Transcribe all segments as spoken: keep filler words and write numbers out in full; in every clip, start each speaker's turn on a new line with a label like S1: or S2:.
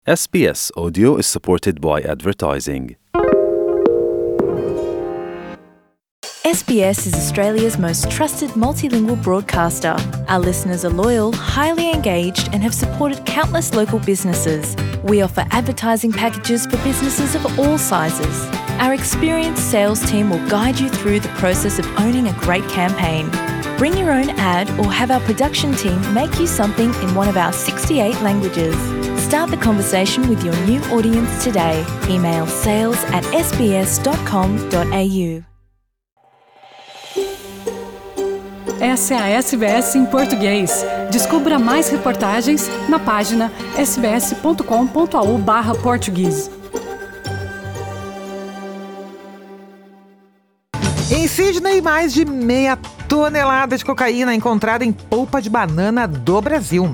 S1: S B S Audio is supported by advertising.
S2: S B S is Australia's most trusted multilingual broadcaster. Our listeners are loyal, highly engaged, and have supported countless local businesses. We offer advertising packages for businesses of all sizes. Our experienced sales team will guide you through the process of owning a great campaign. Bring your own ad or have our production team make you something in one of our sixty-eight languages. Start the conversation with your new audience today. Email sales at s b s dot com dot a u.
S3: Essa é a S B S em português. Descubra mais reportagens na página s b s ponto com ponto a u barra português.
S4: Em Sydney, mais de meia tonelada de cocaína encontrada em polpa de banana do Brasil.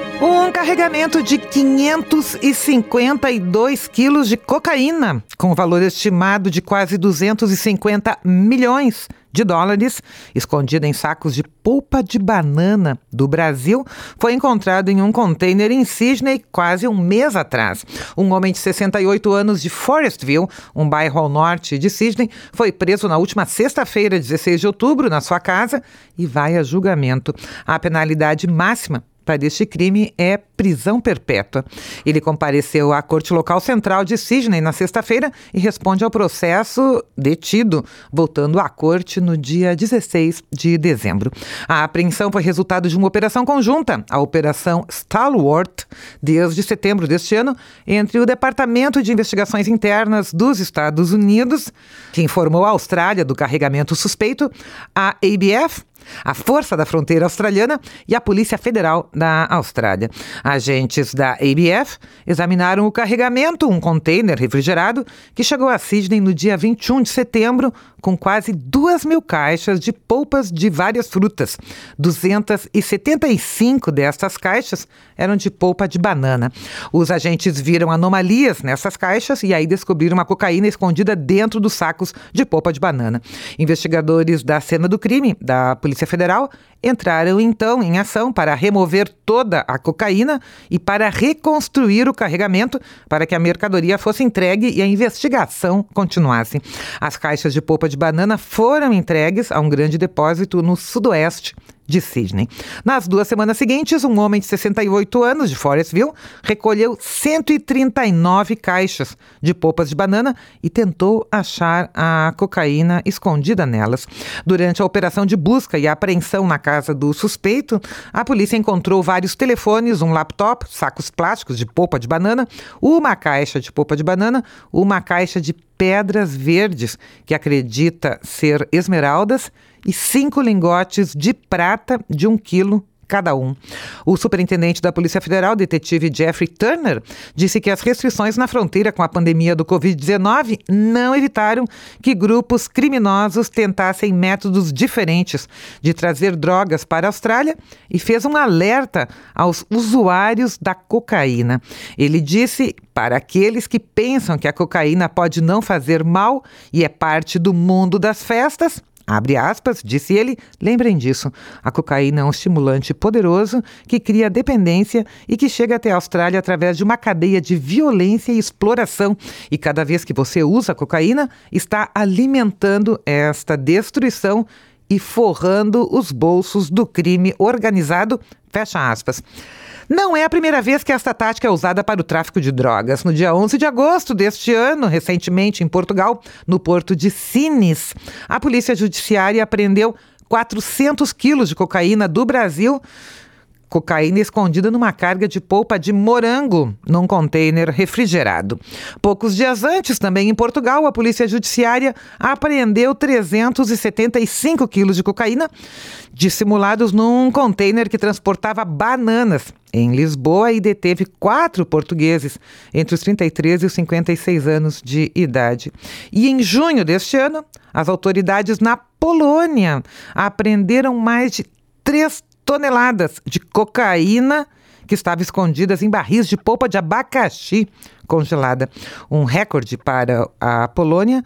S4: Um carregamento de quinhentos e cinquenta e dois quilos de cocaína, com valor estimado de quase duzentos e cinquenta milhões de dólares, escondida em sacos de polpa de banana do Brasil, foi encontrado em um container em Sydney quase um mês atrás. Um homem de sessenta e oito anos de Forestville, um bairro ao norte de Sydney, foi preso na última sexta-feira, dezesseis de outubro, na sua casa e vai a julgamento. A penalidade máxima para este crime é prisão perpétua. Ele compareceu à Corte Local Central de Sydney na sexta-feira e responde ao processo detido, voltando à corte no dia dezesseis de dezembro. A apreensão foi resultado de uma operação conjunta, a Operação Stalwart, desde setembro deste ano, entre o Departamento de Investigações Internas dos Estados Unidos, que informou a Austrália do carregamento suspeito, a A B F, a Força da Fronteira Australiana e a Polícia Federal da Austrália. Agentes da A B F examinaram o carregamento, um container refrigerado, que chegou a Sydney no dia vinte e um de setembro, com quase duas mil caixas de polpas de várias frutas. duzentas e setenta e cinco destas caixas eram de polpa de banana. Os agentes viram anomalias nessas caixas e aí descobriram uma cocaína escondida dentro dos sacos de polpa de banana. Investigadores da cena do crime, da Polícia Federal, entraram então em ação para remover toda a cocaína e para reconstruir o carregamento para que a mercadoria fosse entregue e a investigação continuasse. As caixas de polpa de banana foram entregues a um grande depósito no sudoeste de Sydney. Nas duas semanas seguintes, um homem de sessenta e oito anos, de Forestville, recolheu cento e trinta e nove caixas de polpas de banana e tentou achar a cocaína escondida nelas. Durante a operação de busca e apreensão na casa do suspeito, a polícia encontrou vários telefones, um laptop, sacos plásticos de polpa de banana, uma caixa de polpa de banana, uma caixa de pedras verdes, que acredita ser esmeraldas, e cinco lingotes de prata de um quilo cada um. O superintendente da Polícia Federal, detetive Jeffrey Turner, disse que as restrições na fronteira com a pandemia do covid dezenove não evitaram que grupos criminosos tentassem métodos diferentes de trazer drogas para a Austrália e fez um alerta aos usuários da cocaína. Ele disse para aqueles que pensam que a cocaína pode não fazer mal e é parte do mundo das festas, abre aspas, disse ele, lembrem disso, a cocaína é um estimulante poderoso que cria dependência e que chega até a Austrália através de uma cadeia de violência e exploração. E cada vez que você usa a cocaína, está alimentando esta destruição e forrando os bolsos do crime organizado, fecha aspas. Não é a primeira vez que esta tática é usada para o tráfico de drogas. No dia onze de agosto deste ano, recentemente em Portugal, no porto de Sines, a Polícia Judiciária apreendeu quatrocentos quilos de cocaína do Brasil, cocaína escondida numa carga de polpa de morango num container refrigerado. Poucos dias antes, também em Portugal, a Polícia Judiciária apreendeu trezentos e setenta e cinco quilos de cocaína dissimulados num container que transportava bananas em Lisboa e deteve quatro portugueses entre os trinta e três e os cinquenta e seis anos de idade. E em junho deste ano, as autoridades na Polônia apreenderam mais de três toneladas de cocaína que estavam escondidas em barris de polpa de abacaxi congelada. Um recorde para a Polônia,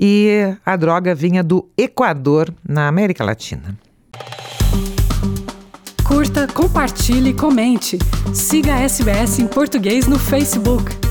S4: e a droga vinha do Equador, na América Latina.
S3: Curta, compartilhe e comente. Siga a S B S em Português no Facebook.